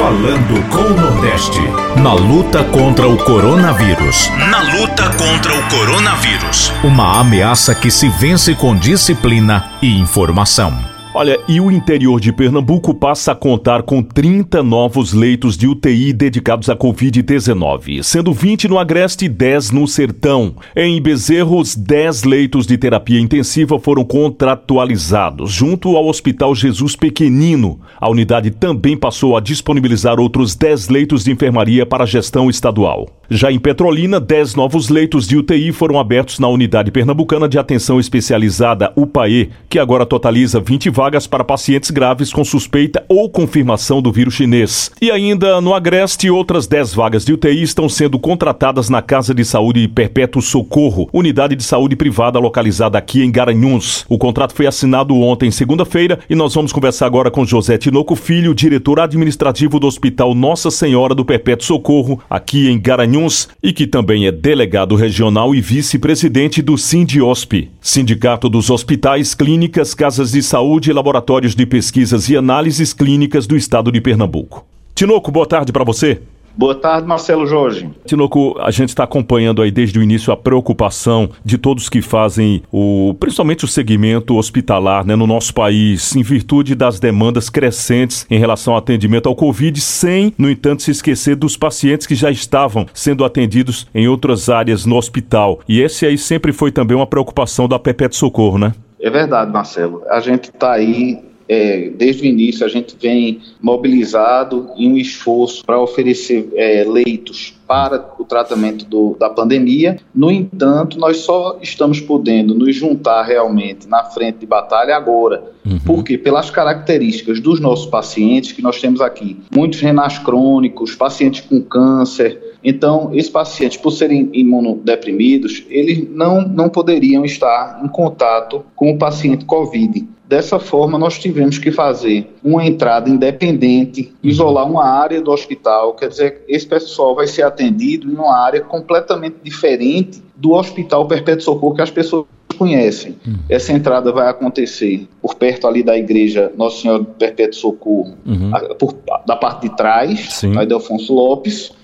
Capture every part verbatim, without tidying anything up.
Falando com o Nordeste. Na luta contra o coronavírus. Na luta contra o coronavírus. Uma ameaça que se vence com disciplina e informação. Olha, e o interior de Pernambuco passa a contar com trinta novos leitos de U T I dedicados à covid dezenove, sendo vinte no Agreste e dez no Sertão. Em Bezerros, dez leitos de terapia intensiva foram contratualizados, junto ao Hospital Jesus Pequenino. A unidade também passou a disponibilizar outros dez leitos de enfermaria para a gestão estadual. Já em Petrolina, dez novos leitos de U T I foram abertos na Unidade Pernambucana de Atenção Especializada, U P A E, que agora totaliza vinte vagas para pacientes graves com suspeita ou confirmação do vírus chinês. E ainda no Agreste, outras dez vagas de U T I estão sendo contratadas na Casa de Saúde Perpétuo Socorro, unidade de saúde privada localizada aqui em Garanhuns. O contrato foi assinado ontem, segunda-feira, e nós vamos conversar agora com José Tinoco Filho, diretor administrativo do Hospital Nossa Senhora do Perpétuo Socorro, aqui em Garanhuns, e que também é delegado regional e vice-presidente do Sindiosp, Sindicato dos Hospitais, Clínicas, Casas de Saúde e Laboratórios de Pesquisas e Análises Clínicas do Estado de Pernambuco. Tinoco, boa tarde para você. Boa tarde, Marcelo Jorge. Tinoco, a gente está acompanhando aí desde o início a preocupação de todos que fazem, o, principalmente o segmento hospitalar, né, no nosso país, em virtude das demandas crescentes em relação ao atendimento ao Covid, sem, no entanto, se esquecer dos pacientes que já estavam sendo atendidos em outras áreas no hospital. E esse aí sempre foi também uma preocupação da Perpétuo Socorro, né? É verdade, Marcelo. A gente está aí... É, desde o início a gente vem mobilizado em um esforço para oferecer é, leitos para o tratamento do, da pandemia. No entanto, nós só estamos podendo nos juntar realmente na frente de batalha agora. Uhum. Porque pelas características dos nossos pacientes que nós temos aqui, muitos renais crônicos, pacientes com câncer. Então, esses pacientes, por serem imunodeprimidos, eles não, não poderiam estar em contato com o paciente Covid. Dessa forma, nós tivemos que fazer uma entrada independente, isolar uma área do hospital, quer dizer, esse pessoal vai ser atendido em uma área completamente diferente do Hospital Perpétuo Socorro que as pessoas conhecem. Uhum. Essa entrada vai acontecer por perto ali da igreja Nossa Senhora do Perpétuo Socorro, uhum. a, por, da parte de trás, aí de Afonso Lopes,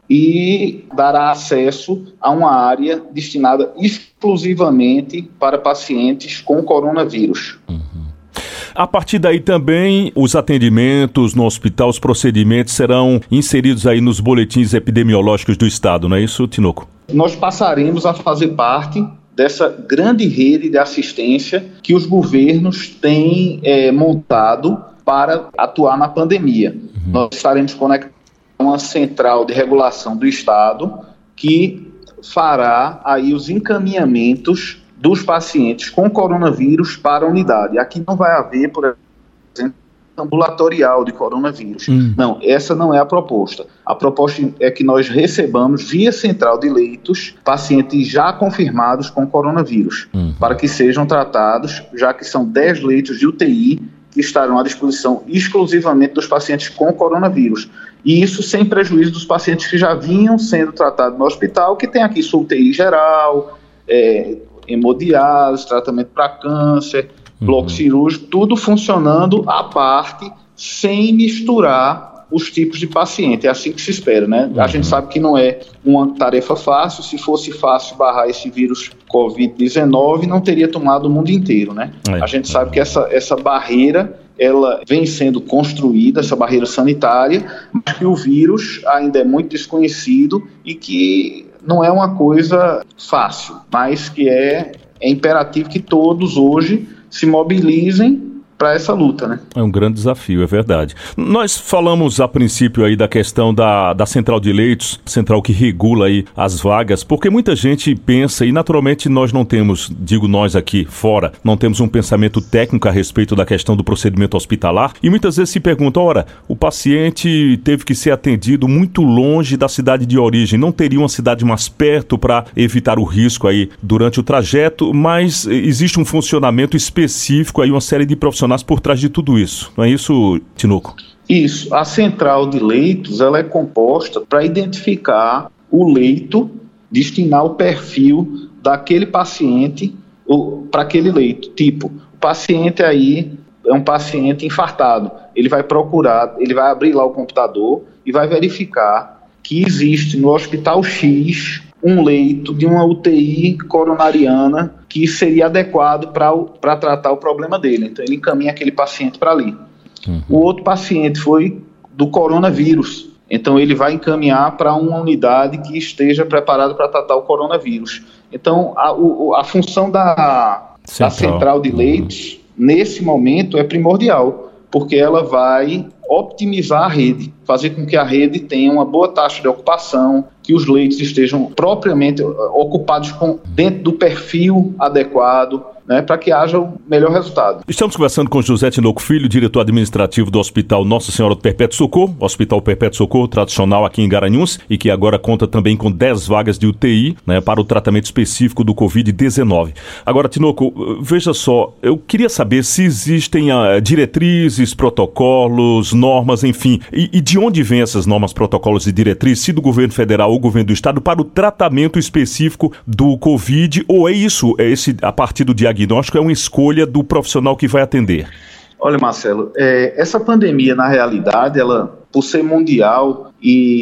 e dará acesso a uma área destinada exclusivamente para pacientes com coronavírus. Uhum. A partir daí também, os atendimentos no hospital, os procedimentos serão inseridos aí nos boletins epidemiológicos do Estado, não é isso, Tinoco? Nós passaremos a fazer parte dessa grande rede de assistência que os governos têm é, montado para atuar na pandemia. Uhum. Nós estaremos conectados a uma central de regulação do Estado que fará aí os encaminhamentos dos pacientes com coronavírus para a unidade. Aqui não vai haver, por exemplo, ambulatorial de coronavírus. Hum. Não, essa não é a proposta. A proposta é que nós recebamos, via central de leitos, pacientes já confirmados com coronavírus, hum. para que sejam tratados, já que são dez leitos de U T I que estarão à disposição exclusivamente dos pacientes com coronavírus. E isso sem prejuízo dos pacientes que já vinham sendo tratados no hospital, que tem aqui sua U T I geral, é, hemodiálise, tratamento para câncer, uhum. bloco cirúrgico, tudo funcionando à parte, sem misturar os tipos de paciente. É assim que se espera, né? Uhum. A gente sabe que não é uma tarefa fácil. Se fosse fácil barrar esse vírus covid dezenove, não teria tomado o mundo inteiro, né? É. A gente sabe que essa, essa barreira, ela vem sendo construída, essa barreira sanitária, mas que o vírus ainda é muito desconhecido e que não é uma coisa fácil, mas que é, é imperativo que todos hoje se mobilizem para essa luta, né? É um grande desafio, é verdade. Nós falamos a princípio aí da questão da, da central de leitos, central que regula aí as vagas, porque muita gente pensa, e naturalmente nós não temos, digo nós aqui fora, não temos um pensamento técnico a respeito da questão do procedimento hospitalar, e muitas vezes se pergunta, ora, o paciente teve que ser atendido muito longe da cidade de origem, não teria uma cidade mais perto para evitar o risco aí durante o trajeto, mas existe um funcionamento específico aí, uma série de profissionais por trás de tudo isso. Não é isso, Tinoco? Isso. A central de leitos, ela é composta para identificar o leito, destinar o perfil daquele paciente para aquele leito. Tipo, o paciente aí é um paciente infartado. Ele vai procurar, ele vai abrir lá o computador e vai verificar que existe no Hospital X um leito de uma U T I coronariana que seria adequado para tratar o problema dele. Então ele encaminha aquele paciente para ali. Uhum. O outro paciente foi do coronavírus. Então ele vai encaminhar para uma unidade que esteja preparada para tratar o coronavírus. Então a, o, a função da central. da central de leitos, uhum. nesse momento, é primordial, porque ela vai optimizar a rede, fazer com que a rede tenha uma boa taxa de ocupação, que os leitos estejam propriamente ocupados com, dentro do perfil adequado, né, para que haja o melhor resultado. Estamos conversando com José Tinoco Filho, diretor administrativo do Hospital Nossa Senhora do Perpétuo Socorro, Hospital Perpétuo Socorro tradicional aqui em Garanhuns, e que agora conta também com dez vagas de U T I, né, para o tratamento específico do covid dezenove. Agora, Tinoco, veja só, eu queria saber se existem uh, diretrizes, protocolos, normas, enfim, e, e de onde vêm essas normas, protocolos e diretrizes, se do governo federal ou governo do estado, para o tratamento específico do Covid, ou é isso, é esse, a partir do diagnóstico, é uma escolha do profissional que vai atender? Olha, Marcelo, é, essa pandemia, na realidade, ela, por ser mundial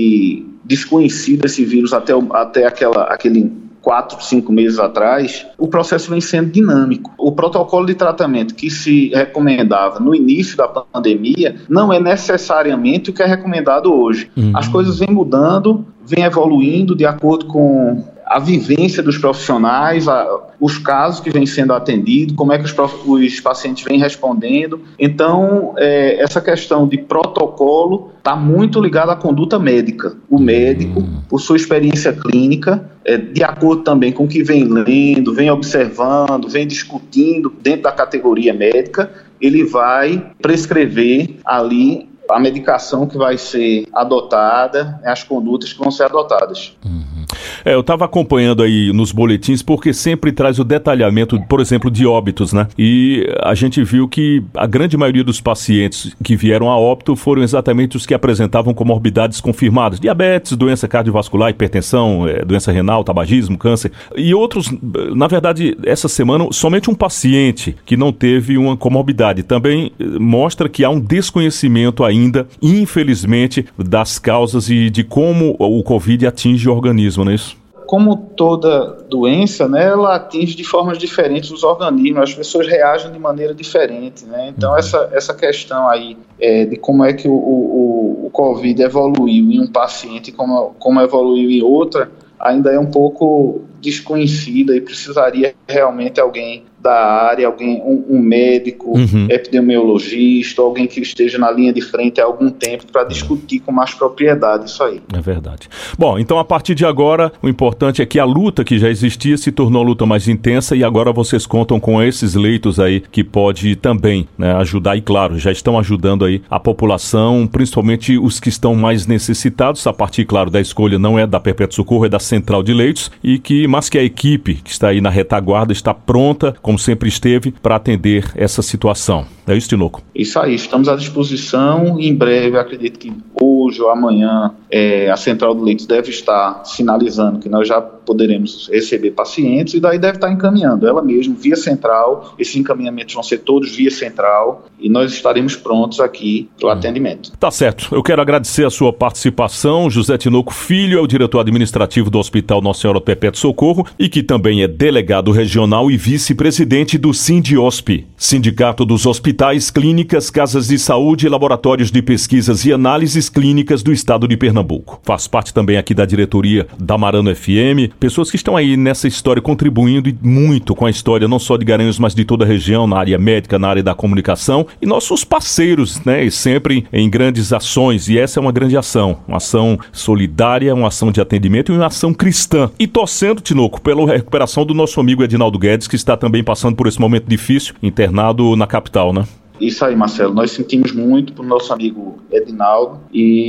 e desconhecido esse vírus até, até aquela, aquele quatro, cinco meses atrás, o processo vem sendo dinâmico. O protocolo de tratamento que se recomendava no início da pandemia não é necessariamente o que é recomendado hoje. Uhum. As coisas vêm mudando, vêm evoluindo de acordo com a vivência dos profissionais, a, os casos que vêm sendo atendidos, como é que os, os pacientes vêm respondendo. Então, é, essa questão de protocolo está muito ligada à conduta médica. O médico, por sua experiência clínica, é, de acordo também com o que vem lendo, vem observando, vem discutindo dentro da categoria médica, ele vai prescrever ali a medicação que vai ser adotada, as condutas que vão ser adotadas. Uhum. É, eu estava acompanhando aí nos boletins, porque sempre traz o detalhamento, por exemplo, de óbitos, né? E a gente viu que a grande maioria dos pacientes que vieram a óbito foram exatamente os que apresentavam comorbidades confirmadas: diabetes, doença cardiovascular, hipertensão, é, doença renal, tabagismo, câncer. E outros, na verdade, essa semana, somente um paciente que não teve uma comorbidade. Também mostra que há um desconhecimento ainda, infelizmente, das causas e de como o Covid atinge o organismo, não é isso? Como toda doença, né, ela atinge de formas diferentes os organismos, as pessoas reagem de maneira diferente, né? Então uhum. essa, essa questão aí é, de como é que o, o, o Covid evoluiu em um paciente e como, como evoluiu em outra, ainda é um pouco desconhecida e precisaria realmente alguém da área, alguém, um, um médico, uhum. epidemiologista, alguém que esteja na linha de frente há algum tempo para discutir com mais propriedade isso aí. É verdade. Bom, então a partir de agora, o importante é que a luta que já existia se tornou uma luta mais intensa e agora vocês contam com esses leitos aí que pode também, né, ajudar, e claro, já estão ajudando aí a população, principalmente os que estão mais necessitados, a partir, claro, da escolha não é da Perpétuo Socorro, é da Central de Leitos, e que, mas que a equipe que está aí na retaguarda está pronta, como sempre esteve, para atender essa situação. É isso, Tinoco? Isso aí, estamos à disposição. Em breve, acredito que hoje ou amanhã, é, a Central de Leitos deve estar sinalizando que nós já poderemos receber pacientes e daí deve estar encaminhando ela mesma via central. Esses encaminhamentos vão ser todos via central e nós estaremos prontos aqui para o hum. atendimento. Tá certo. Eu quero agradecer a sua participação. José Tinoco Filho é o diretor administrativo do Hospital Nossa Senhora do Perpétuo Socorro e que também é delegado regional e vice-presidente do Sindiosp, Sindicato dos Hospitais, Clínicas, Casas de Saúde e Laboratórios de Pesquisas e Análises Clínicas do Estado de Pernambuco. Faz parte também aqui da diretoria da Marano F M, pessoas que estão aí nessa história contribuindo muito com a história não só de Garanhuns, mas de toda a região, na área médica, na área da comunicação, e nossos parceiros, né, e sempre em grandes ações, e essa é uma grande ação, uma ação solidária, uma ação de atendimento e uma ação cristã. E torcendo, Tinoco, pela recuperação do nosso amigo Edinaldo Guedes, que está também passando por esse momento difícil, internado na capital, né? Isso aí, Marcelo, nós sentimos muito por nosso amigo Edinaldo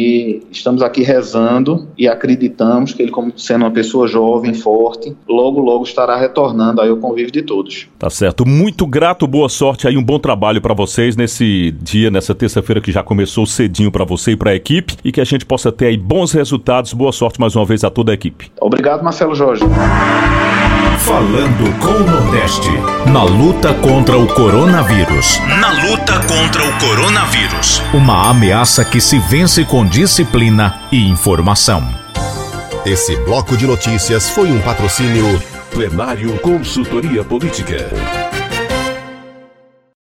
e estamos aqui rezando e acreditamos que ele, como sendo uma pessoa jovem, forte, logo, logo estará retornando aí ao convívio de todos. Tá certo, muito grato, boa sorte aí, um bom trabalho para vocês nesse dia, nessa terça-feira que já começou cedinho para você e para a equipe, e que a gente possa ter aí bons resultados, boa sorte mais uma vez a toda a equipe. Obrigado, Marcelo Jorge. Falando com o Nordeste. Na luta contra o coronavírus. Na luta contra o coronavírus. Uma ameaça que se vence com disciplina e informação. Esse bloco de notícias foi um patrocínio Plenário Consultoria Política.